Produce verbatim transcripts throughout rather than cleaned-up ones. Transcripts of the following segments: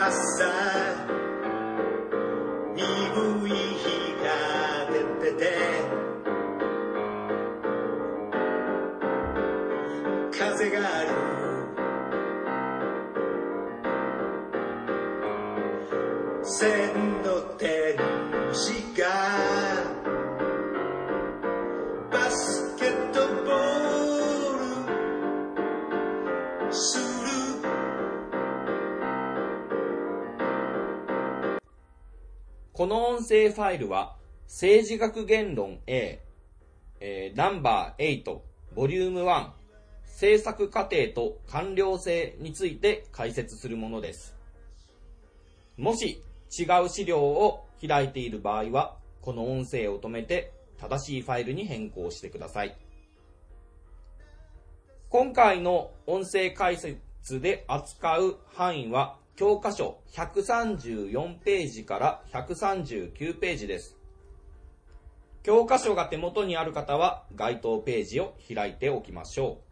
朝鈍い日が出てて風がある千の天使がバスケットボールする。 この音声ファイルは政治学言論 A、えー、ナンバーエイトボリュームワン政策過程と官僚性について解説するものです。もし違う資料を開いている場合はこの音声を止めて正しいファイルに変更してください。今回の音声解説で扱う範囲は教科書ひゃくさんじゅうよんページからひゃくさんじゅうきゅうページです。教科書が手元にある方は該当ページを開いておきましょう。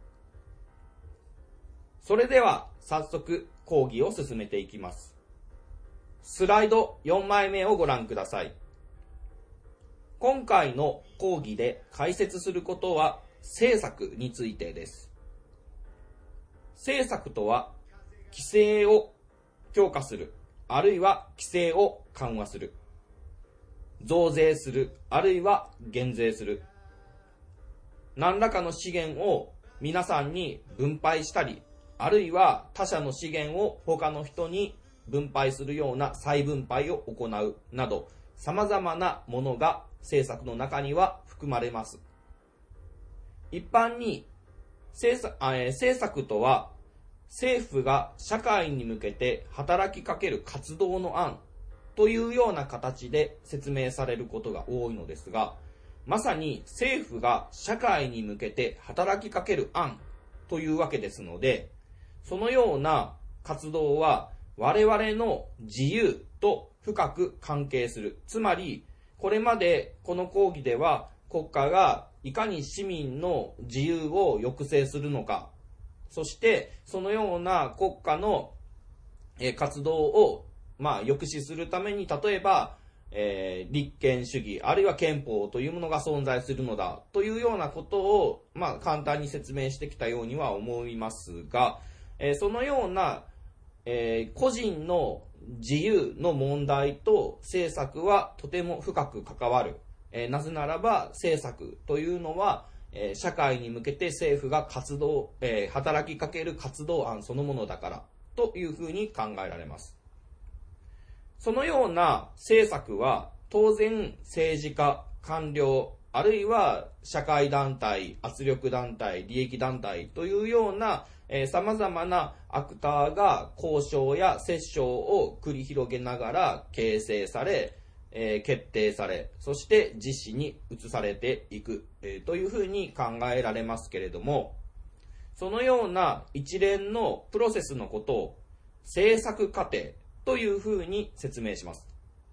それでは早速講義を進めていきます。スライドよんまいめをご覧ください。今回の講義で解説することは政策についてです。政策とは規制を強化する、あるいは規制を緩和する、増税する、あるいは減税する、何らかの資源を皆さんに分配したり、あるいは他者の資源を他の人に分配するような再分配を行うなど、様々なものが政策の中には含まれます。一般に政策、えー、政策とは政府が社会に向けて働きかける活動の案というような形で説明されることが多いのですが、まさに政府が社会に向けて働きかける案というわけですので、そのような活動は我々の自由と深く関係する。つまり、これまでこの講義では国家がいかに市民の自由を抑制するのか、そしてそのような国家の活動をまあ抑止するために、例えば、えー、立憲主義あるいは憲法というものが存在するのだというようなことをまあ簡単に説明してきたようには思いますが、えー、そのような、えー、個人の自由の問題と政策はとても深く関わる。えー、なぜならば政策というのはえー、社会に向けて政府が活動、えー、働きかける活動案そのものだからというふうに考えられます。そのような政策は当然政治家、官僚、あるいは社会団体、圧力団体、利益団体というような、えー、様々なアクターが交渉や折衝を繰り広げながら形成され、えー、決定され、そして実施に移されていく、えー、というふうに考えられますけれども、そのような一連のプロセスのことを政策過程というふうに説明します。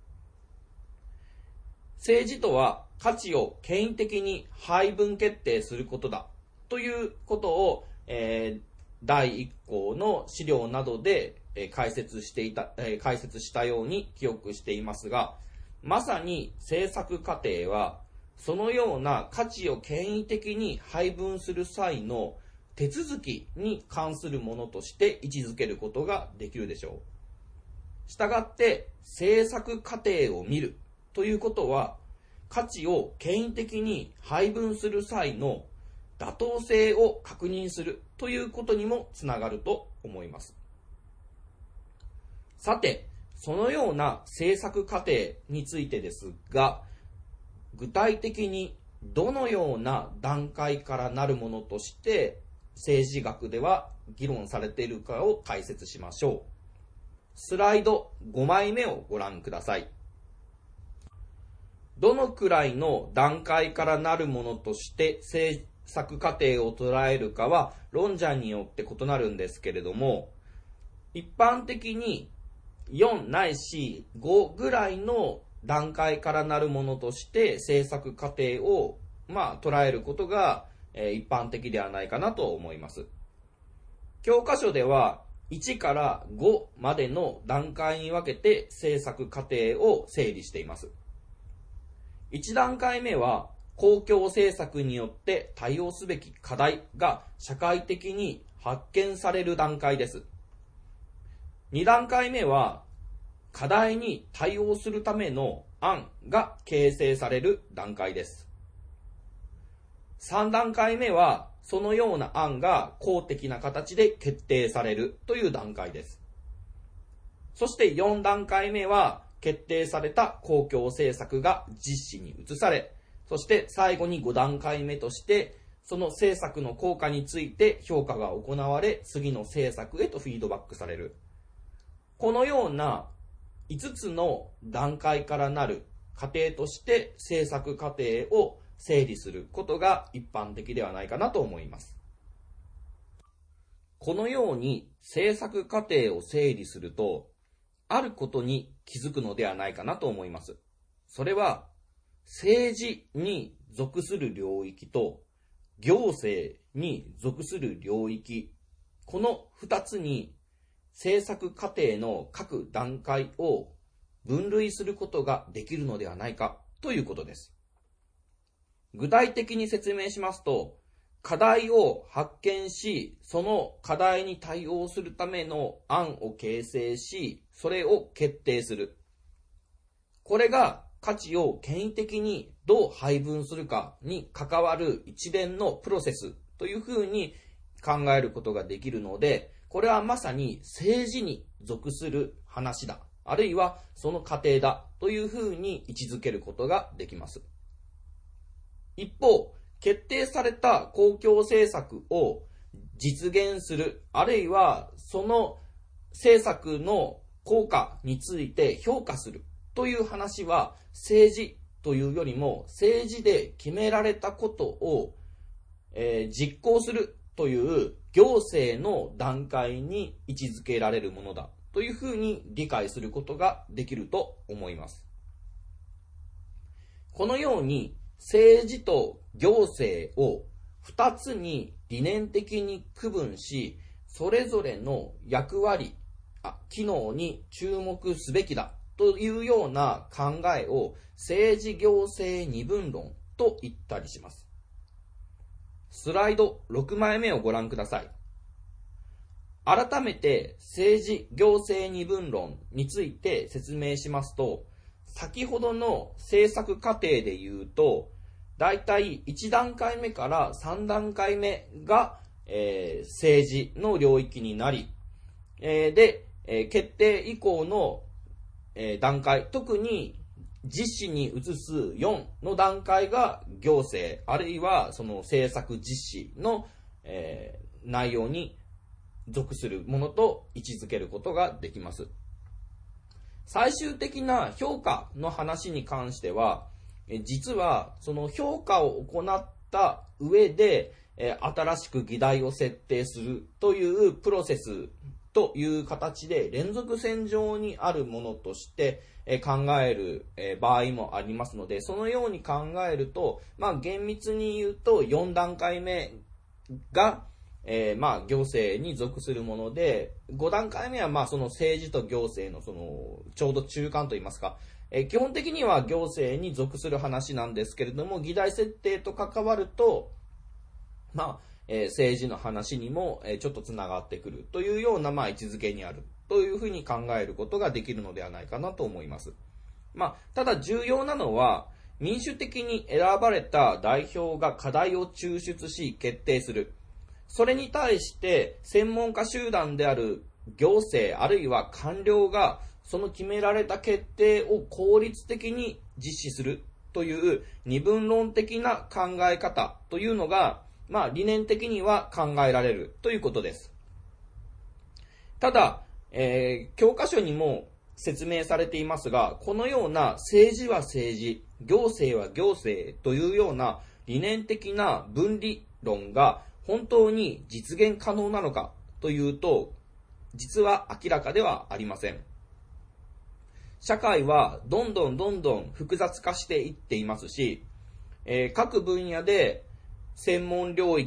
政治とは価値を権威的に配分決定することだということを、えー、だいいっ項の資料などで、えー、解説していた、えー、解説したように記憶していますが、まさに政策過程はそのような価値を権威的に配分する際の手続きに関するものとして位置づけることができるでしょう。したがって政策過程を見るということは価値を権威的に配分する際の妥当性を確認するということにもつながると思います。さて、そのような政策過程についてですが、具体的にどのような段階からなるものとして政治学では議論されているかを解説しましょう。スライドごまいめをご覧ください。どのくらいの段階からなるものとして政策過程を捉えるかは論者によって異なるんですけれども、一般的によんないしごぐらいの段階からなるものとして政策過程をまあ捉えることが、えー、一般的ではないかなと思います。教科書ではいちからごまでの段階に分けて制作過程を整理しています。いち段階目は公共政策によって対応すべき課題が社会的に発見される段階です。に段階目は課題に対応するための案が形成される段階です。さん段階目はそのような案が公的な形で決定されるという段階です。そしてよん段階目は決定された公共政策が実施に移され、そして最後にご段階目としてその政策の効果について評価が行われ、次の政策へとフィードバックされる。このようないつつの段階からなる過程として制作過程を整理することが一般的ではないかなと思います。このように制作過程を整理すると、あることに気づくのではないかなと思います。それは政治に属する領域と行政に属する領域、この二つに制作過程の各段階を分類することができるのではないかということです。具体的に説明しますと、課題を発見し、その課題に対応するための案を形成し、それを決定する。これが価値を権威的にどう配分するかに関わる一連のプロセスというふうに考えることができるので、これはまさに政治に属する話だ、あるいはその過程だというふうに位置づけることができます。一方、決定された公共政策を実現する、あるいはその政策の効果について評価するという話は、政治というよりも政治で決められたことを、えー、実行するという行政の段階に位置づけられるものだというふうに理解することができると思います。このように政治と行政を二つに理念的に区分し、それぞれの役割、あ、機能に注目すべきだというような考えを政治行政二分論と言ったりします。スライドろくまいめをご覧ください。改めて政治行政二分論について説明しますと、先ほどの政策過程で言うと、だいたいいち段階目からさん段階目が、えー、政治の領域になり、えー、で、えー、決定以降の、えー、段階、特に実施に移すよんの段階が行政、あるいはその政策実施の、えー、内容に属するものと位置づけることができます。最終的な評価の話に関しては、実はその評価を行った上で、新しく議題を設定するというプロセスという形で連続線上にあるものとして考える場合もありますので、そのように考えると、まあ厳密に言うとよん段階目がえー、まあ行政に属するもので、ご段階目はまあその政治と行政のそのちょうど中間といいますか、えー、基本的には行政に属する話なんですけれども、議題設定と関わると、まあ、えー、政治の話にも、えー、ちょっとつながってくるというようなまあ位置づけにあるというふうに考えることができるのではないかなと思います。まあ、ただ重要なのは、民主的に選ばれた代表が課題を抽出し決定する。それに対して専門家集団である行政あるいは官僚がその決められた決定を効率的に実施するという二分論的な考え方というのが、まあ理念的には考えられるということです。ただ、えー、教科書にも説明されていますが、このような政治は政治、行政は行政というような理念的な分離論が本当に実現可能なのかというと、実は明らかではありません。社会はどんどんどんどん複雑化していっていますし、えー、各分野で専門領域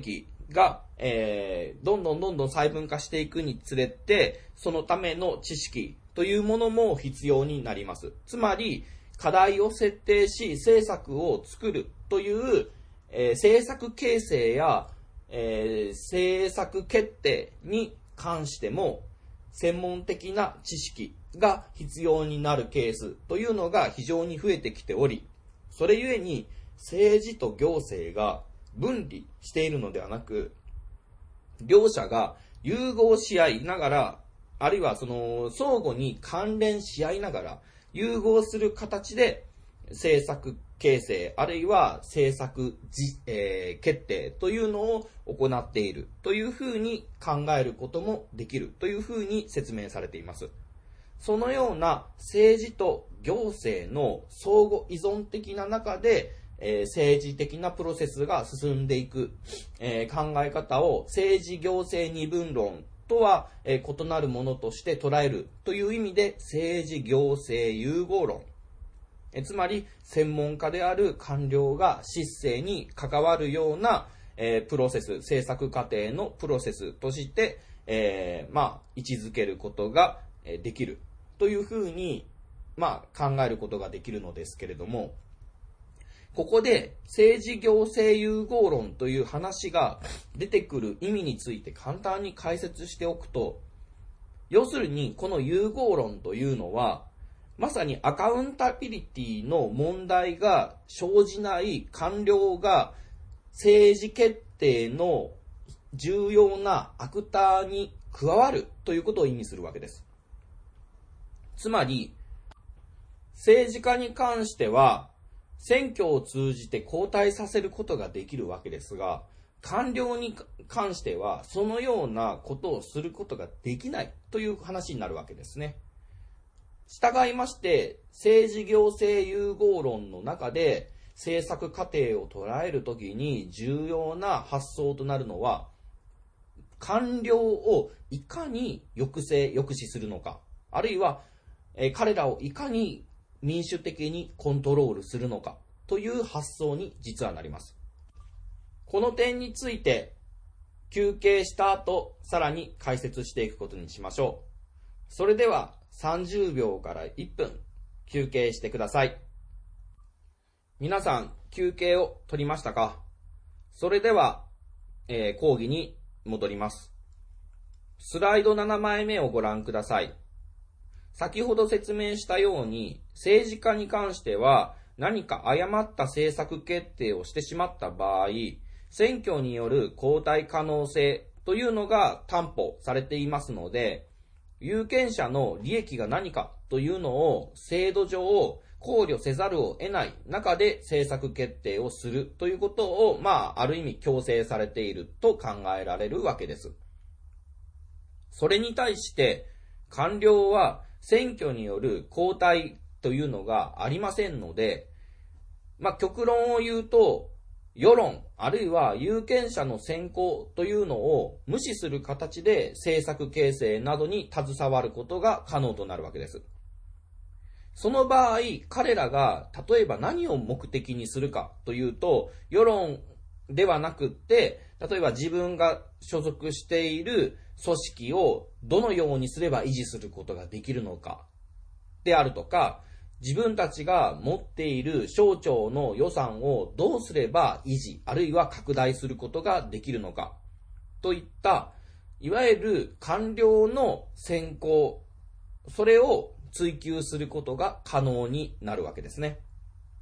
が、えー、どんどんどんどん細分化していくにつれて、そのための知識というものも必要になります。つまり、課題を設定し、政策を作るという、えー、政策形成や、えー、政策決定に関しても、専門的な知識が必要になるケースというのが非常に増えてきており、それゆえに政治と行政が分離しているのではなく、両者が融合し合いながら、あるいはその相互に関連し合いながら融合する形で政策形成あるいは政策、えー、決定というのを行っているというふうに考えることもできるというふうに説明されています。そのような政治と行政の相互依存的な中で、えー、政治的なプロセスが進んでいく、えー、考え方を政治行政二分論とは、えー、異なるものとして捉えるという意味で政治行政融合論、えー、つまり専門家である官僚が執政に関わるような、えー、プロセス、政策過程のプロセスとして、えー、まあ位置づけることができるというふうに、まあ、考えることができるのですけれども、ここで政治行政融合論という話が出てくる意味について簡単に解説しておくと、要するにこの融合論というのはまさにアカウンタビリティの問題が生じない官僚が政治決定の重要なアクターに加わるということを意味するわけです。つまり政治家に関しては選挙を通じて交代させることができるわけですが、官僚に関してはそのようなことをすることができないという話になるわけですね。従いまして政治行政融合論の中で政策過程を捉えるときに重要な発想となるのは、官僚をいかに抑制抑止するのか、あるいは、えー、彼らをいかに民主的にコントロールするのかという発想に実はなります。この点について休憩した後、さらに解説していくことにしましょう。それではさんじゅうびょうからいっぷん休憩してください。皆さん休憩を取りましたか？それでは、えー、講義に戻ります。スライドななまいめをご覧ください。先ほど説明したように、政治家に関しては何か誤った政策決定をしてしまった場合、選挙による交代可能性というのが担保されていますので、有権者の利益が何かというのを制度上考慮せざるを得ない中で政策決定をするということを、まあ、ある意味強制されていると考えられるわけです。それに対して官僚は選挙による交代というのがありませんので、まあ、極論を言うと、世論あるいは有権者の選考というのを無視する形で政策形成などに携わることが可能となるわけです。その場合、彼らが例えば何を目的にするかというと、世論ではなくって、例えば自分が所属している組織をどのようにすれば維持することができるのかであるとか、自分たちが持っている省庁の予算をどうすれば維持あるいは拡大することができるのかといった、いわゆる官僚の選考、それを追求することが可能になるわけですね。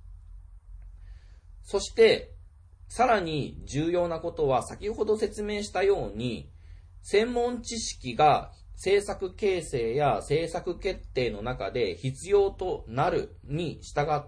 そしてさらに重要なことは、先ほど説明したように専門知識が政策形成や政策決定の中で必要となるに従って、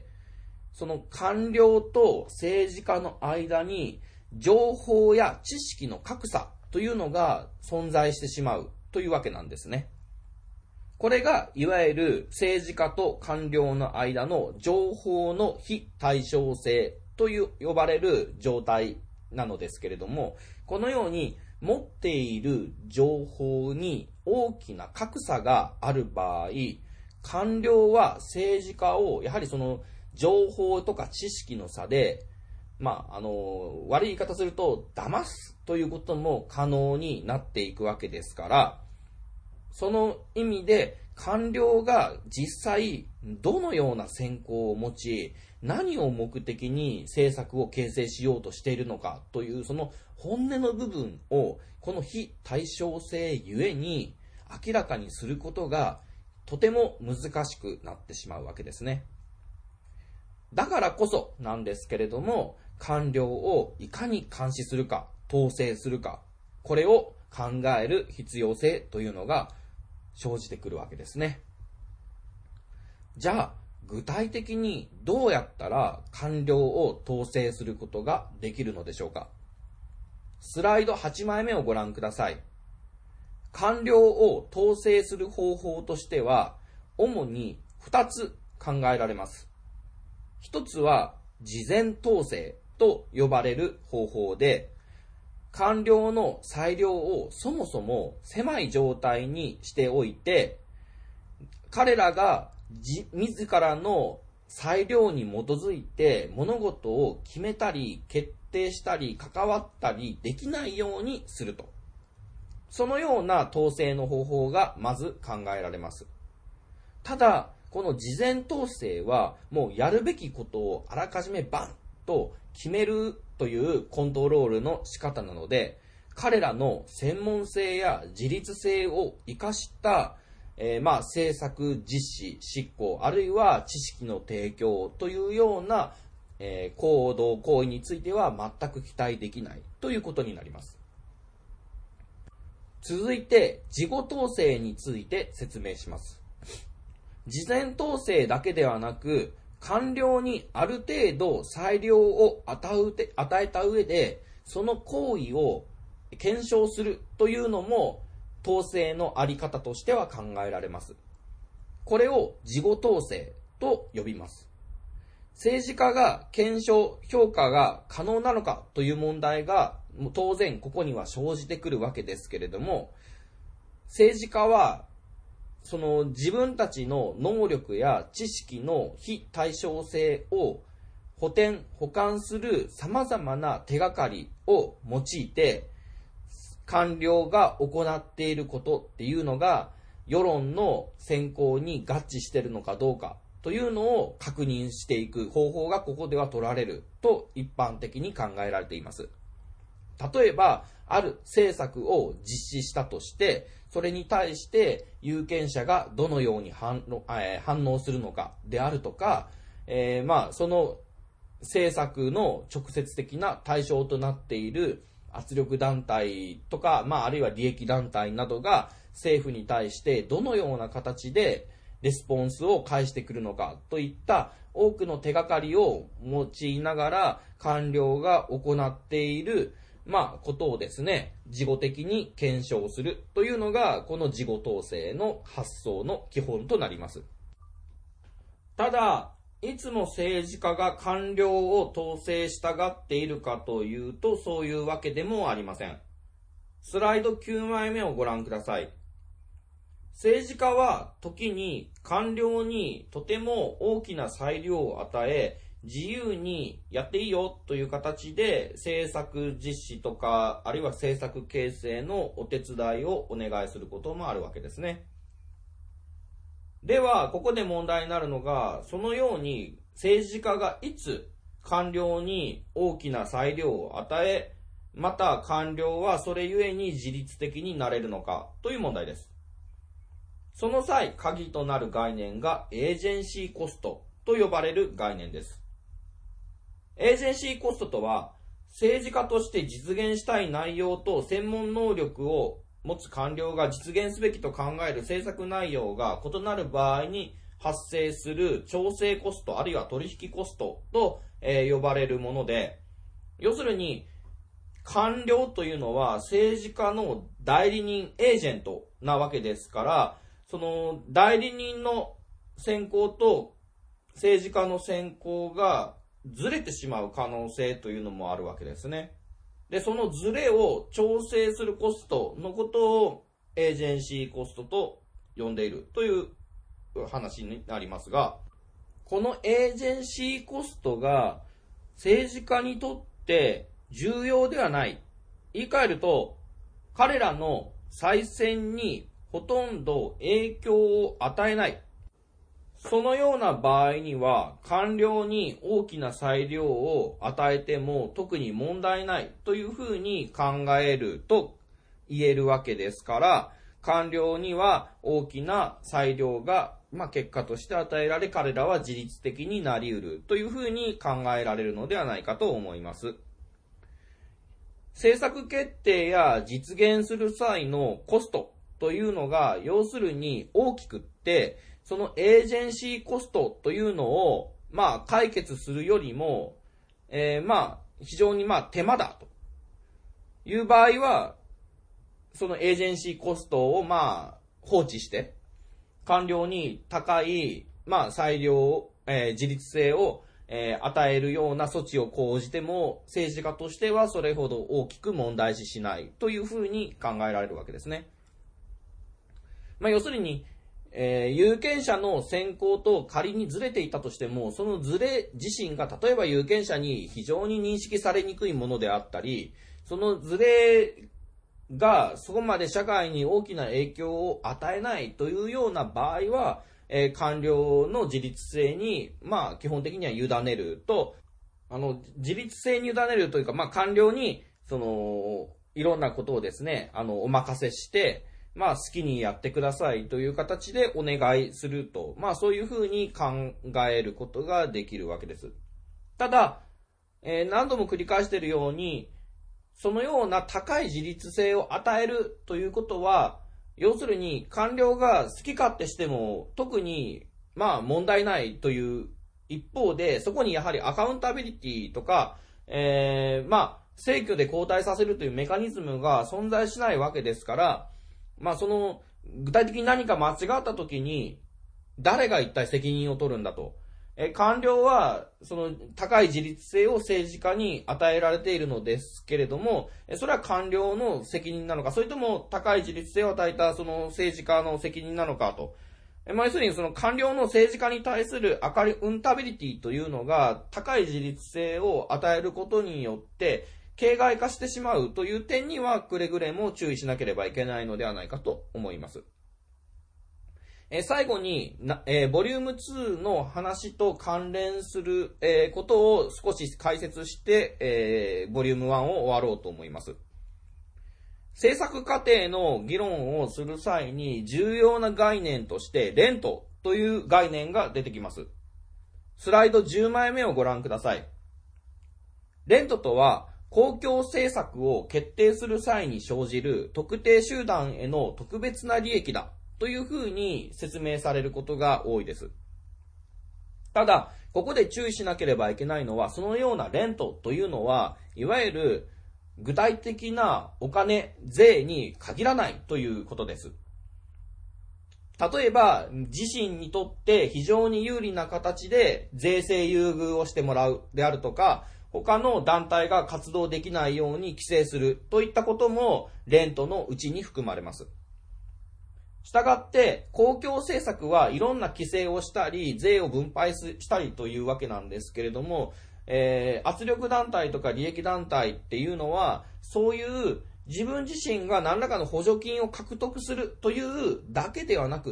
その官僚と政治家の間に情報や知識の格差というのが存在してしまうというわけなんですね。これがいわゆる政治家と官僚の間の情報の非対称性という呼ばれる状態なのですけれども、このように持っている情報に大きな格差がある場合、官僚は政治家をやはりその情報とか知識の差でまあ、あの、悪い言い方すると、騙すということも可能になっていくわけですから、その意味で官僚が実際どのような選考を持ち、何を目的に政策を形成しようとしているのかというその本音の部分をこの非対称性ゆえに明らかにすることがとても難しくなってしまうわけですね。だからこそなんですけれども、官僚をいかに監視するか、統制するか、これを考える必要性というのが生じてくるわけですね。じゃあ、具体的にどうやったら官僚を統制することができるのでしょうか。スライドはちまいめをご覧ください。官僚を統制する方法としては、主にふたつ考えられます。ひとつは、事前統制と呼ばれる方法で、官僚の裁量をそもそも狭い状態にしておいて、彼らが自, 自らの裁量に基づいて物事を決めたり決定したり関わったりできないようにすると。そのような統制の方法がまず考えられます。ただ、この事前統制はもうやるべきことをあらかじめバンと決めるというコントロールの仕方なので、彼らの専門性や自律性を生かしたえー、まあ政策実施執行あるいは知識の提供というような、えー、行動行為については全く期待できないということになります。続いて事後統制について説明します。事前統制だけではなく、官僚にある程度裁量を与えた上でその行為を検証するというのも統制のあり方としては考えられます。これを事後統制と呼びます。政治家が検証、評価が可能なのかという問題が当然ここには生じてくるわけですけれども、政治家はその自分たちの能力や知識の非対称性を補填、補完する様々な手がかりを用いて、官僚が行っていることっていうのが世論の選考に合致しているのかどうかというのを確認していく方法がここでは取られると一般的に考えられています。例えば、ある政策を実施したとして、それに対して有権者がどのように反応、えー、反応するのかであるとか、えー、まあその政策の直接的な対象となっている圧力団体とか、まあ、あるいは利益団体などが政府に対してどのような形でレスポンスを返してくるのかといった多くの手がかりを用いながら官僚が行っている、まあ、ことをですね、事後的に検証するというのがこの事後統制の発想の基本となります。ただ、いつも政治家が官僚を統制したがっているかというと、そういうわけでもありません。スライドきゅうまいめをご覧ください。政治家は時に官僚にとても大きな裁量を与え、自由にやっていいよという形で政策実施とか、あるいは政策形成のお手伝いをお願いすることもあるわけですね。では、ここで問題になるのが、そのように政治家がいつ官僚に大きな裁量を与え、また官僚はそれゆえに自律的になれるのかという問題です。その際、鍵となる概念がエージェンシーコストと呼ばれる概念です。エージェンシーコストとは、政治家として実現したい内容と専門能力を持つ官僚が実現すべきと考える政策内容が異なる場合に発生する調整コストあるいは取引コストと、えー、呼ばれるもので、要するに官僚というのは政治家の代理人エージェントなわけですから、その代理人の選考と政治家の選考がずれてしまう可能性というのもあるわけですね。で、そのズレを調整するコストのことをエージェンシーコストと呼んでいるという話になりますが、このエージェンシーコストが政治家にとって重要ではない。言い換えると、彼らの再選にほとんど影響を与えない。そのような場合には、官僚に大きな裁量を与えても特に問題ないというふうに考えると言えるわけですから、官僚には大きな裁量が、まあ、結果として与えられ、彼らは自律的になり得るというふうに考えられるのではないかと思います。政策決定や実現する際のコストというのが、要するに大きくって、そのエージェンシーコストというのを、まあ、解決するよりも、えー、まあ、非常にまあ、手間だという場合は、そのエージェンシーコストをまあ、放置して、官僚に高い、まあ、裁量、えー、自律性を、えー、与えるような措置を講じても、政治家としてはそれほど大きく問題視しないというふうに考えられるわけですね。まあ、要するに、えー、有権者の選考と仮にずれていたとしても、そのずれ自身が例えば有権者に非常に認識されにくいものであったり、そのずれがそこまで社会に大きな影響を与えないというような場合は、えー、官僚の自律性に、まあ基本的には委ねると、あの、自律性に委ねるというか、まあ官僚に、その、いろんなことをですね、あの、お任せして、まあ好きにやってくださいという形でお願いすると、まあそういうふうに考えることができるわけです。ただ、えー、何度も繰り返しているように、そのような高い自律性を与えるということは、要するに官僚が好き勝手しても特にまあ問題ないという一方で、そこにやはりアカウンタビリティとか、えー、まあ選挙で交代させるというメカニズムが存在しないわけですから、まあその具体的に何か間違った時に誰が一体責任を取るんだと。え官僚はその高い自律性を政治家に与えられているのですけれども、それは官僚の責任なのか、それとも高い自律性を与えたその政治家の責任なのかと。まあ、要するにその官僚の政治家に対するアカウンタビリティというのが高い自律性を与えることによって形骸化してしまうという点にはくれぐれも注意しなければいけないのではないかと思います。えー、最後にな、えー、ボリュームツーの話と関連する、えー、ことを少し解説して、えー、ボリュームワンを終わろうと思います。政策過程の議論をする際に重要な概念としてレントという概念が出てきます。スライドじゅうまいめをご覧ください。レントとは公共政策を決定する際に生じる特定集団への特別な利益だというふうに説明されることが多いです。ただ、ここで注意しなければいけないのは、そのようなレントというのは、いわゆる具体的なお金、税に限らないということです。例えば、自身にとって非常に有利な形で税制優遇をしてもらうであるとか、他の団体が活動できないように規制するといったこともレントのうちに含まれます。したがって、公共政策はいろんな規制をしたり、税を分配したりというわけなんですけれども、えー、圧力団体とか利益団体っていうのは、そういう自分自身が何らかの補助金を獲得するというだけではなくって、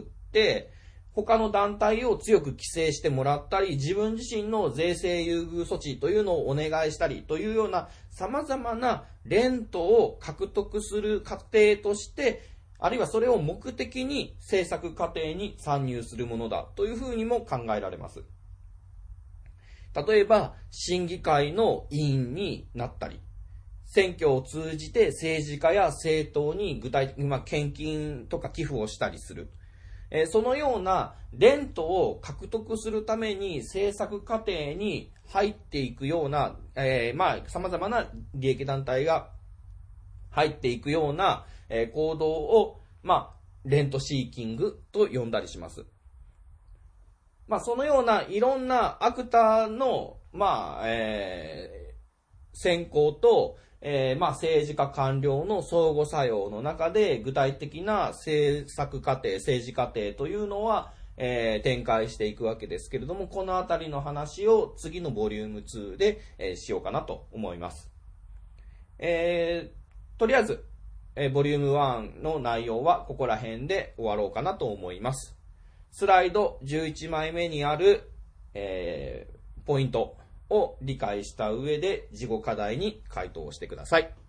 他の団体を強く規制してもらったり、自分自身の税制優遇措置というのをお願いしたりというような様々なレントを獲得する過程として、あるいはそれを目的に政策過程に参入するものだというふうにも考えられます。例えば、審議会の委員になったり、選挙を通じて政治家や政党に具体的に、まあ、献金とか寄付をしたりする。えー、そのようなレントを獲得するために政策過程に入っていくような、えー、まあ、様々な利益団体が入っていくようなえー、行動を、まあ、レントシーキングと呼んだりします。まあ、そのようないろんなアクターの、まあ、えー、選考と、えー、まあ、政治家官僚の相互作用の中で、具体的な政策過程、政治過程というのは、 えー、展開していくわけですけれども、このあたりの話を次のボリュームツーで、えー、しようかなと思います。えー、とりあえず、えー、ボリュームワンの内容はここら辺で終わろうかなと思います。スライドじゅういちまいめにある、えー、ポイントを理解した上で、事後課題に回答してください。